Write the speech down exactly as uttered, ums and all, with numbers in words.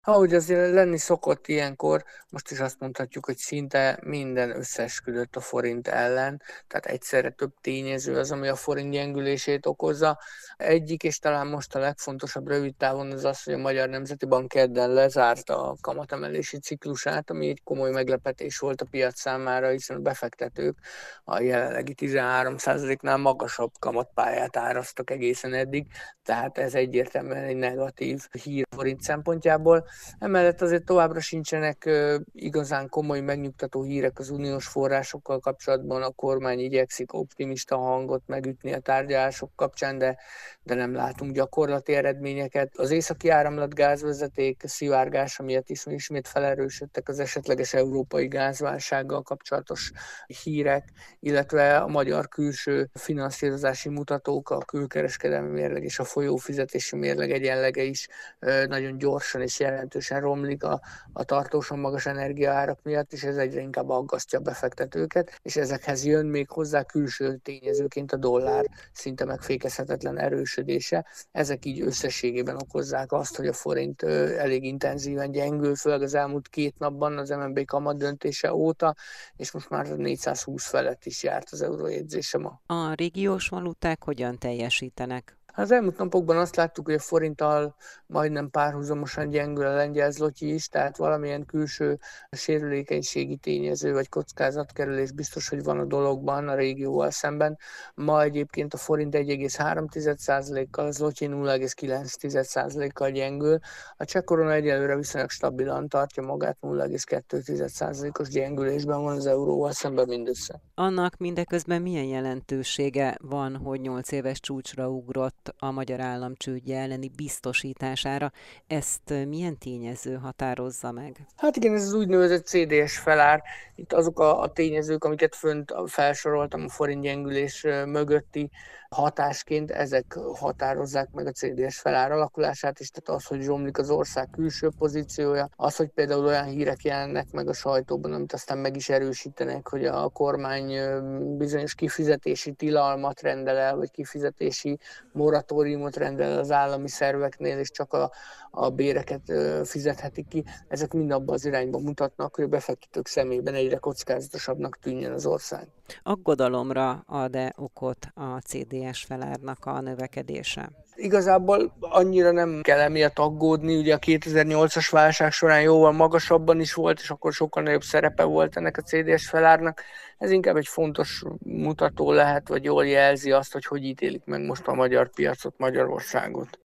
Ahogy azért lenni szokott ilyenkor, most is azt mondhatjuk, hogy szinte minden összeesküdött a forint ellen, tehát egyszerre több tényező az, ami a forint gyengülését okozza. Egyik, és talán most a legfontosabb rövid távon az az, hogy a Magyar Nemzeti Bank kedden lezárta a kamatemelési ciklusát, ami egy komoly meglepetés volt a piac számára, hiszen a befektetők a jelenlegi tizenhárom százaléknál magasabb kamatpályát áraztak egészen eddig, tehát ez egyértelműen egy negatív hír a forint szempontjából. Emellett azért továbbra sincsenek igazán komoly, megnyugtató hírek az uniós forrásokkal kapcsolatban. A kormány igyekszik optimista hangot megütni a tárgyalások kapcsán, de, de nem látunk gyakorlati eredményeket. Az északi áramlat gázvezeték szivárgása miatt is ismét felerősödtek az esetleges európai gázválsággal kapcsolatos hírek, illetve a magyar külső finanszírozási mutatók, a külkereskedelmi mérleg és a folyófizetési mérleg egyenlege is nagyon gyorsan és jelentősen romlik a, a tartósan magas energiaárak miatt, és ez egyre inkább aggasztja a befektetőket, és ezekhez jön még hozzá külső tényezőként a dollár szinte megfékezhetetlen erősödése. Ezek így összességében okozzák azt, hogy a forint elég intenzíven gyengül, főleg az elmúlt két napban az em en bé kamat döntése óta, és most már négyszázhúsz felett is járt az eurójegyzése ma. A régiós valuták hogyan teljesítenek? Az elmúlt napokban azt láttuk, hogy a forinttal majdnem párhuzamosan gyengül a lengyel zloty is, tehát valamilyen külső sérülékenységi tényező vagy kockázatkerülés biztos, hogy van a dologban a régióval szemben. Ma egyébként a forint egy egész három százalékkal, a zloty nulla egész kilenc százalékkal gyengül. A cseh korona egyelőre viszonylag stabilan tartja magát, nulla egész kettő százalékos gyengülésben van az euróval szemben mindössze. Annak mindeközben milyen jelentősége van, hogy nyolc éves csúcsra ugrott a magyar állam csődje elleni biztosítására? Ezt milyen tényező határozza meg? Hát igen, ez az úgynevezett cé dé es felár. Itt azok a, a tényezők, amiket fönt felsoroltam a forint gyengülés mögötti hatásként, ezek határozzák meg a cé dé es felár alakulását, és tehát az, hogy zsomlik az ország külső pozíciója, az, hogy például olyan hírek jelennek meg a sajtóban, amit aztán meg is erősítenek, hogy a kormány bizonyos kifizetési tilalmat rendel el, vagy kifizetési moratóriumot rendel el az állami szerveknél, és csak a, a béreket fizethetik ki. Ezek mind abban az irányba mutatnak, hogy a befektetők szemében egyre kockázatosabbnak tűnjön az ország. Aggodalomra ad-e okot a cé dé es felárnak a növekedése? Igazából annyira nem kell emiatt aggódni, ugye a kétezer-nyolcas válság során jóval magasabban is volt, és akkor sokkal nagyobb szerepe volt ennek a cé dé es felárnak. Ez inkább egy fontos mutató lehet, vagy jól jelzi azt, hogy hogy ítélik meg most a magyar piacot, Magyarországot.